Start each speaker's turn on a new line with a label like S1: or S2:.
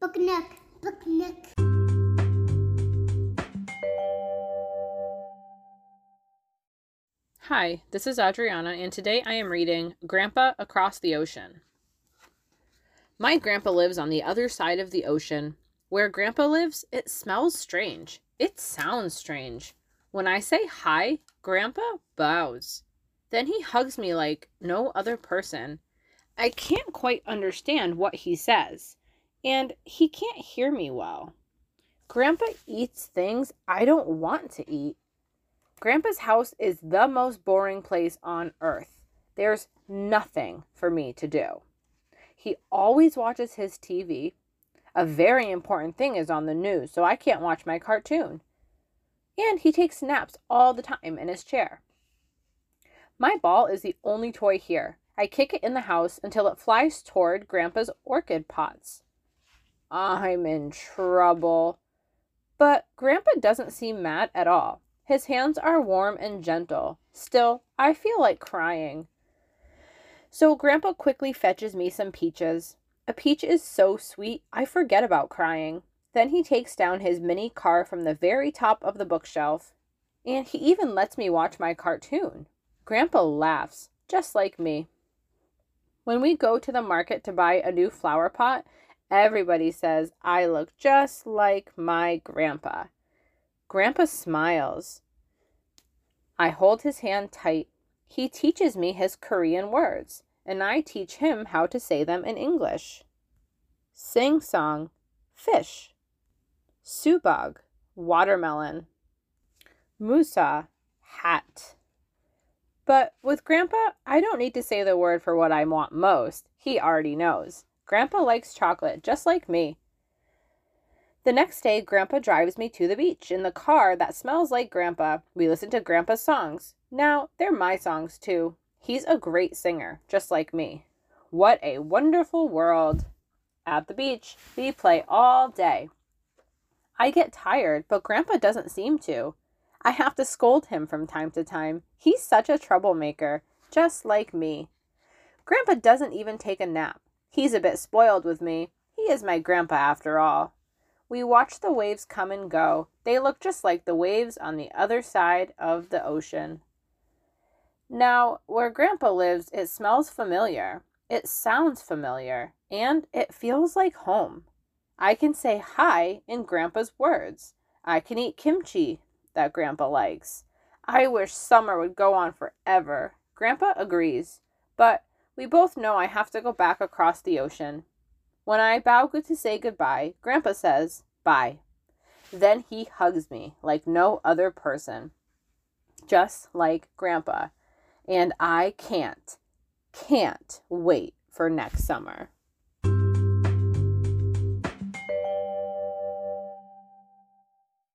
S1: Book Nook. Book Nook.
S2: Hi, this is Adriana, and today I am reading Grandpa Across the Ocean. My grandpa lives on the other side of the ocean. Where Grandpa lives, it smells strange. It sounds strange. When I say hi, Grandpa bows. Then he hugs me like no other person. I can't quite understand what he says, and he can't hear me well. Grandpa eats things I don't want to eat. Grandpa's house is the most boring place on earth. There's nothing for me to do. He always watches his TV. A very important thing is on the news, so I can't watch my cartoon. And he takes naps all the time in his chair. My ball is the only toy here. I kick it in the house until it flies toward Grandpa's orchid pots. I'm in trouble. But Grandpa doesn't seem mad at all. His hands are warm and gentle. Still, I feel like crying. So Grandpa quickly fetches me some peaches. A peach is so sweet, I forget about crying. Then he takes down his mini car from the very top of the bookshelf. And he even lets me watch my cartoon. Grandpa laughs, just like me. When we go to the market to buy a new flower pot, everybody says I look just like my grandpa. Grandpa smiles. I hold his hand tight. He teaches me his Korean words, and I teach him how to say them in English. Sing-song, fish. Subag, watermelon. Musa, hat. But with Grandpa, I don't need to say the word for what I want most. He already knows. Grandpa likes chocolate, just like me. The next day, Grandpa drives me to the beach in the car that smells like Grandpa. We listen to Grandpa's songs. Now, they're my songs too. He's a great singer, just like me. What a wonderful world. At the beach, we play all day. I get tired, but Grandpa doesn't seem to. I have to scold him from time to time. He's such a troublemaker, just like me. Grandpa doesn't even take a nap. He's a bit spoiled with me. He is my grandpa after all. We watch the waves come and go. They look just like the waves on the other side of the ocean. Now, where Grandpa lives, it smells familiar. It sounds familiar. And it feels like home. I can say hi in Grandpa's words. I can eat kimchi that Grandpa likes. I wish summer would go on forever. Grandpa agrees. But we both know I have to go back across the ocean. When I bow to say goodbye, Grandpa says, bye. Then he hugs me like no other person. Just like Grandpa. And I can't wait for next summer.